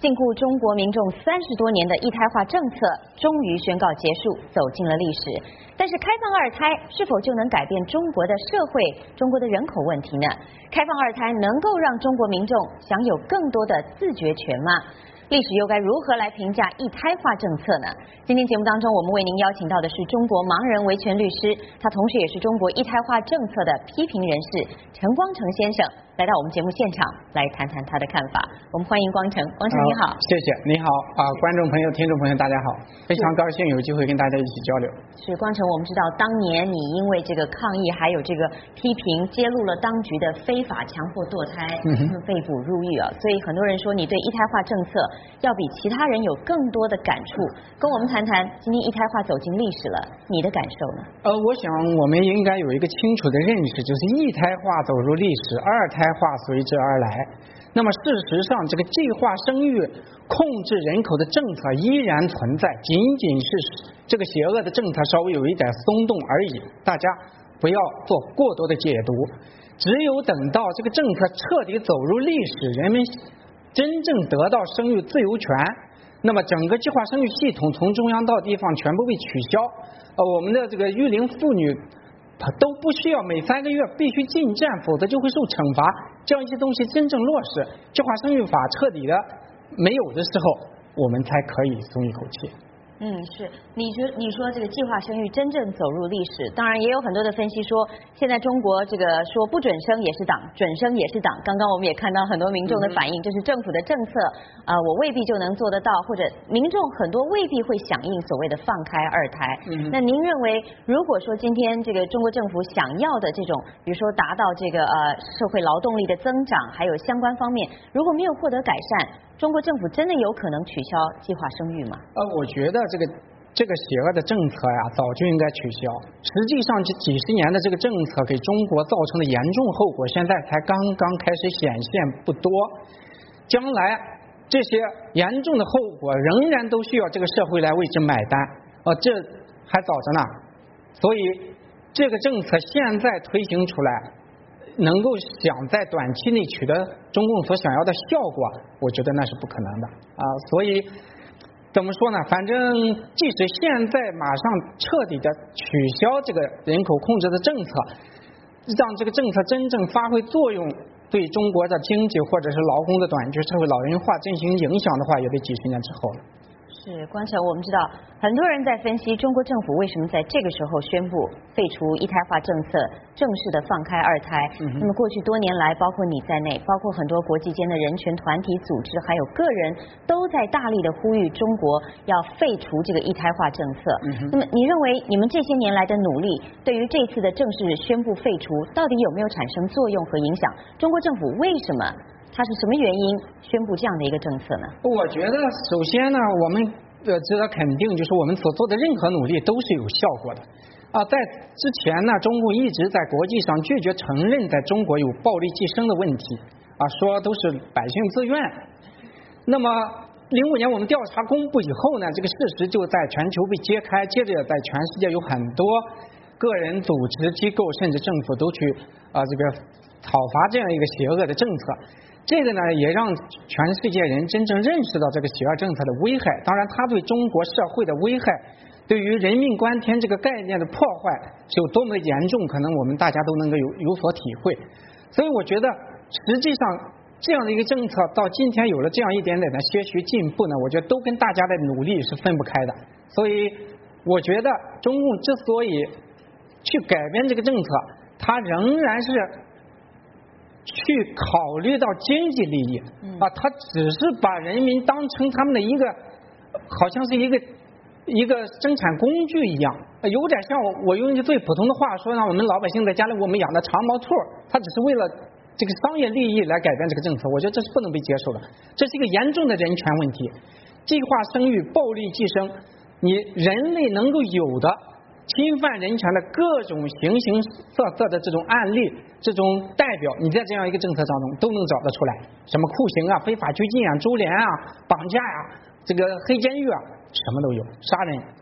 禁锢中国民众30多年的一胎化政策终于宣告结束，走进了历史。但是开放二胎是否就能改变中国的社会、中国的人口问题呢？开放二胎能够让中国民众享有更多的自决权吗？历史又该如何来评价一胎化政策呢？今天节目当中，我们为您邀请到的是中国盲人维权律师，他同时也是中国一胎化政策的批评人士陈光诚先生，来到我们节目现场来谈谈他的看法。我们欢迎光诚，光诚你好。 谢谢，你好观众朋友、听众朋友大家好，非常高兴有机会跟大家一起交流。 是光诚，我们知道当年你因为这个抗议还有这个批评，揭露了当局的非法强迫堕胎，被捕入狱啊，所以很多人说你对一胎化政策要比其他人有更多的感触，跟我们谈谈今天一胎化走进历史了，你的感受呢？ 我想我们应该有一个清楚的认识，就是一胎化走入历史，二胎化随之而来。那么事实上，这个计划生育控制人口的政策依然存在，仅仅是这个邪恶的政策稍微有一点松动而已，大家不要做过多的解读。只有等到这个政策彻底走入历史，人们真正得到生育自由权，那么整个计划生育系统从中央到地方全部被取消，我们的这个育龄妇女都不需要每3个月必须进站，否则就会受惩罚。这样一些东西真正落实，计划生育法彻底的没有的时候，我们才可以松一口气。 是你说这个计划生育真正走入历史，当然也有很多的分析说，现在中国这个说不准生也是党，准生也是党。刚刚我们也看到很多民众的反应，这是政府的政策我未必就能做得到，或者民众很多未必会响应所谓的放开二胎。那您认为，如果说今天这个中国政府想要的这种，比如说达到这个社会劳动力的增长，还有相关方面，如果没有获得改善，中国政府真的有可能取消计划生育吗？ 我觉得这个邪恶的政策呀，早就应该取消。实际上，这几十年的这个政策给中国造成的严重后果，现在才刚刚开始显现不多。将来这些严重的后果仍然都需要这个社会来为之买单，这还早着呢。所以这个政策现在推行出来，能够想在短期内取得中共所想要的效果，我觉得那是不可能的所以怎么说呢？反正即使现在马上彻底的取消这个人口控制的政策，让这个政策真正发挥作用，对中国的经济或者是劳工的短缺、社会老龄化进行影响的话，也得几十年之后了。 是光诚，我们知道很多人在分析中国政府为什么在这个时候宣布废除一胎化政策，正式的放开二胎。那么过去多年来，包括你在内，包括很多国际间的人权团体组织，还有个人，都在大力的呼吁中国要废除这个一胎化政策。那么你认为你们这些年来的努力，对于这次的正式宣布废除，到底有没有产生作用和影响？中国政府为什么？它是什么原因宣布这样的一个政策呢？ 我觉得首先呢，我们值得肯定，就是我们所做的任何努力都是有效果的在之前呢，中共一直在国际上拒绝承认在中国有暴力计生的问题说都是百姓自愿。那么05年我们调查公布以后呢，这个事实就在全球被揭开，接着在全世界有很多个人、组织、机构甚至政府都去这个讨伐这样一个邪恶的政策。这个呢，也让全世界人真正认识到这个邪恶政策的危害。当然，它对中国社会的危害，对于人命关天这个概念的破坏是有多么的严重，可能我们大家都能够有所体会。所以我觉得，实际上这样的一个政策到今天有了这样一点点的些许进步呢，我觉得都跟大家的努力是分不开的。所以我觉得中共之所以去改变这个政策，它仍然是去考虑到经济利益他只是把人民当成他们的一个好像是一个生产工具一样，有点像我用一句最普通的话说，让我们老百姓在家里我们养的长毛兔，他只是为了这个商业利益来改变这个政策，我觉得这是不能被接受的，这是一个严重的人权问题。计划生育、暴力计生，你人类能够有的侵犯人权的各种形形色色的这种案例、这种代表，你在这样一个政策当中都能找得出来，什么酷刑非法拘禁株连绑架这个黑监狱什么都有，杀人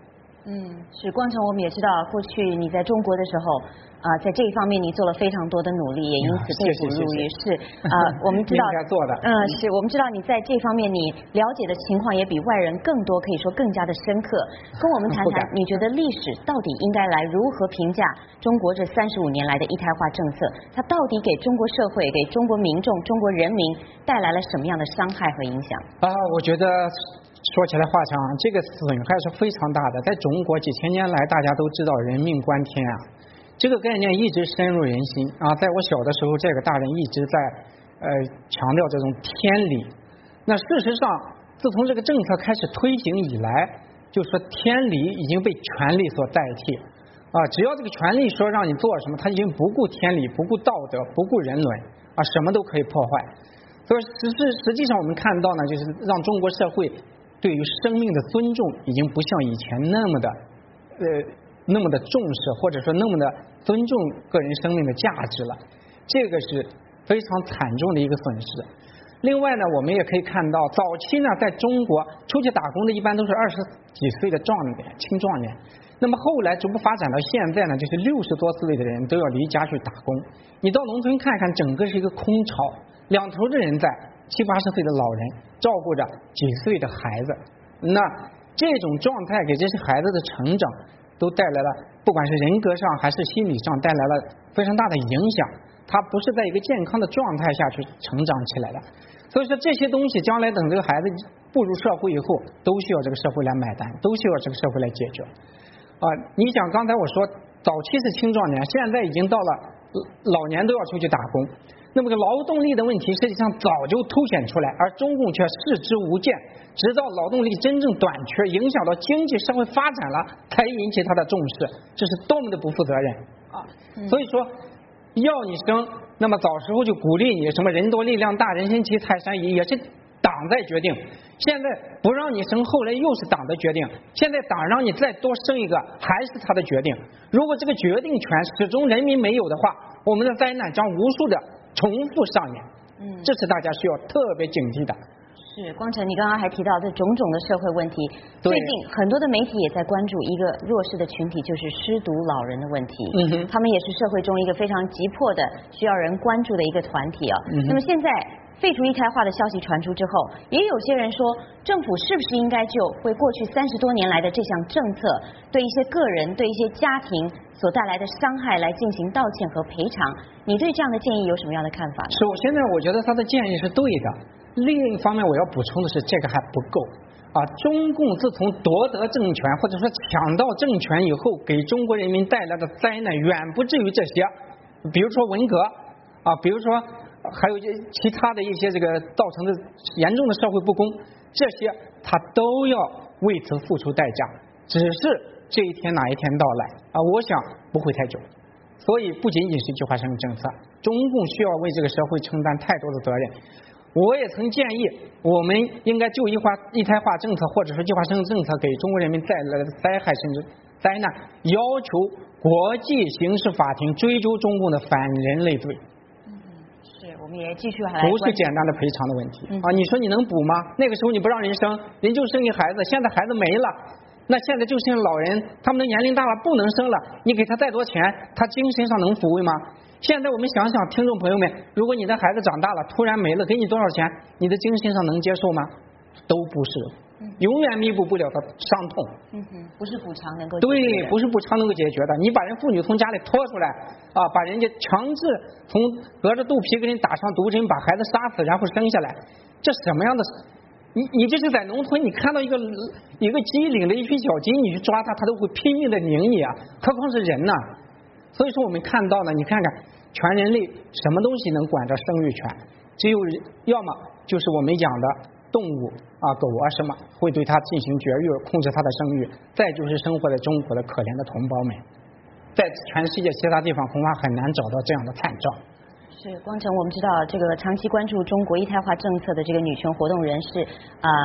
是光成，我们也知道，过去你在中国的时候，在这一方面你做了非常多的努力，也因此被捕入狱。是我们知道应该做的。 是我们知道你在这方面你了解的情况也比外人更多，可以说更加的深刻。跟我们谈谈，你觉得历史到底应该来如何评价中国这35年来的一胎化政策？它到底给中国社会、给中国民众、中国人民带来了什么样的伤害和影响？ 我觉得。说起来话长，这个损害是非常大的。在中国几千年来，大家都知道人命关天啊，这个概念一直深入人心啊。在我小的时候，这个大人一直在强调这种天理。那事实上，自从这个政策开始推行以来，就说天理已经被权力所代替啊。只要这个权力说让你做什么，他已经不顾天理、不顾道德、不顾人伦啊，什么都可以破坏。所以实际上我们看到呢，就是让中国社会对于生命的尊重已经不像以前那么的重视，或者说那么的尊重个人生命的价值了，这个是非常惨重的一个损失。另外呢，我们也可以看到，早期呢，在中国出去打工的一般都是20几岁的青壮年，那么后来逐步发展到现在呢，就是60多岁的人都要离家去打工。你到农村看看，整个是一个空巢，两头的人在。70、80岁的老人照顾着几岁的孩子，那这种状态给这些孩子的成长都带来了，不管是人格上还是心理上带来了非常大的影响。他不是在一个健康的状态下去成长起来的，所以说这些东西将来等这个孩子步入社会以后，都需要这个社会来买单，都需要这个社会来解决。你想刚才我说早期是青壮年，现在已经到了老年都要出去打工。那么个劳动力的问题实际上早就凸显出来，而中共却视之无见，直到劳动力真正短缺，影响到经济社会发展了，才引起他的重视，这是多么的不负责任啊！所以说要你生，那么早时候就鼓励你什么人多力量大，人心齐泰山移，也是党在决定。现在不让你生，后来又是党的决定，现在党让你再多生一个，还是他的决定。如果这个决定权始终人民没有的话，我们的灾难将无数的重复上演，这是大家需要特别警惕的。 是光成，你刚刚还提到这种种的社会问题，最近很多的媒体也在关注一个弱势的群体，就是失独老人的问题。他们也是社会中一个非常急迫的需要人关注的一个团体啊。那么现在废除一胎化的消息传出之后，也有些人说，政府是不是应该就为过去30多年来的这项政策，对一些个人、对一些家庭所带来的伤害来进行道歉和赔偿？你对这样的建议有什么样的看法？ 首先呢，我觉得他的建议是对的。另一方面，我要补充的是，这个还不够啊！中共自从夺得政权或者说抢到政权以后，给中国人民带来的灾难远不至于这些。比如说文革啊，比如说还有其他的一些这个造成的严重的社会不公，这些他都要为此付出代价。只是这一天哪一天到来啊？我想不会太久。所以不仅仅是计划生育政策，中共需要为这个社会承担太多的责任。我也曾建议，我们应该就一胎化政策或者说计划生育政策给中国人民带来的灾害甚至灾难，要求国际刑事法庭追究中共的反人类罪。 是，我们也继续还来不是简单的赔偿的问题啊！你说你能补吗？那个时候你不让人生，人就生一孩子，现在孩子没了，那现在就剩老人，他们的年龄大了不能生了，你给他再多钱，他精神上能抚慰吗？现在我们想想，听众朋友们，如果你的孩子长大了突然没了，给你多少钱，你的精神上能接受吗？都不是，永远弥补不了的伤痛。 不是补偿能够对，不是补偿能够解决的。你把人妇女从家里拖出来啊，把人家强制从隔着肚皮给人打上毒针，把孩子杀死，然后生下来，这什么样的？你这是在农村，你看到一个鸡领了一批小鸡，你去抓它，它都会拼命的拧你啊，何况是人呢？所以说我们看到呢，你看看全人类什么东西能管着生育权？只有要么就是我们养的动物啊，狗啊什么会对它进行绝育，控制它的生育；再就是生活在中国的可怜的同胞们，在全世界其他地方恐怕很难找到这样的惨状。 是光成，我们知道这个长期关注中国一胎化政策的这个女权活动人士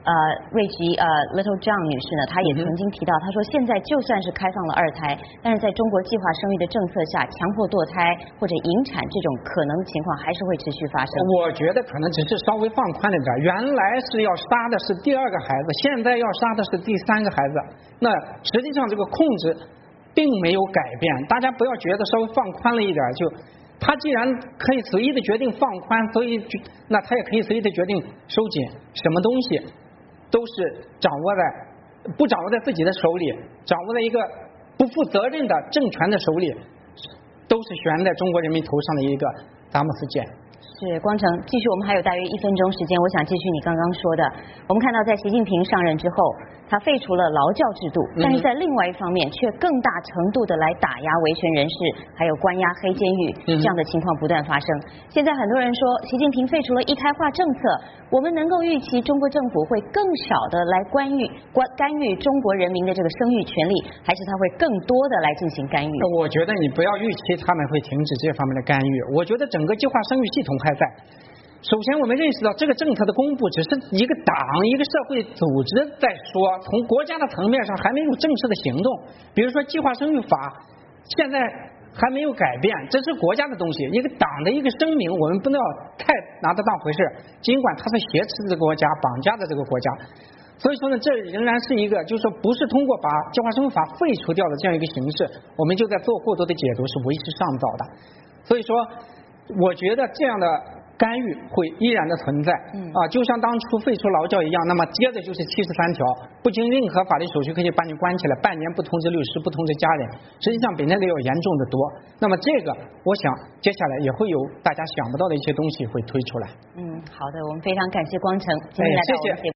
瑞吉Little John 女士呢，她也曾经提到，她说现在就算是开放了二胎，但是在中国计划生育的政策下，强迫堕胎或者引产这种可能情况还是会持续发生。 我觉得可能只是稍微放宽了点，原来是要杀的是第2个孩子，现在要杀的是第3个孩子，那实际上这个控制并没有改变，大家不要觉得稍微放宽了一点就。他既然可以随意的决定放宽，所以那他也可以随意的决定收紧，什么东西都是不掌握在自己的手里，掌握在一个不负责任的政权的手里，都是悬在中国人民头上的一个达摩斯剑。 是光成，继续，我们还有大约1分钟时间，我想继续你刚刚说的。我们看到，在习近平上任之后，他废除了劳教制度，但是在另外一方面，却更大程度的来打压维权人士，还有关押黑监狱，这样的情况不断发生。现在很多人说，习近平废除了一胎化政策，我们能够预期中国政府会更少的来干预中国人民的这个生育权利，还是他会更多的来进行干预？ 我觉得你不要预期他们会停止这方面的干预。我觉得整个计划生育系统还在。首先我们认识到这个政策的公布只是一个党一个社会组织在说，从国家的层面上还没有正式的行动。比如说计划生育法现在还没有改变，这是国家的东西，一个党的一个声明，我们不能太拿它当回事，尽管它是挟持这个国家绑架的这个国家。所以说呢，这仍然是一个就是说不是通过把计划生育法废除掉的这样一个形式，我们就在做过多的解读，是为时尚早的。所以说我觉得这样的干预会依然的存在就像当初废除劳教一样，那么接着就是73条，不经任何法律手续可以把你关起来，半年不通知律师不通知家人，实际上比那个要严重的多。那么这个我想接下来也会有大家想不到的一些东西会推出来。 好的，我们非常感谢光成今天来到我们节目。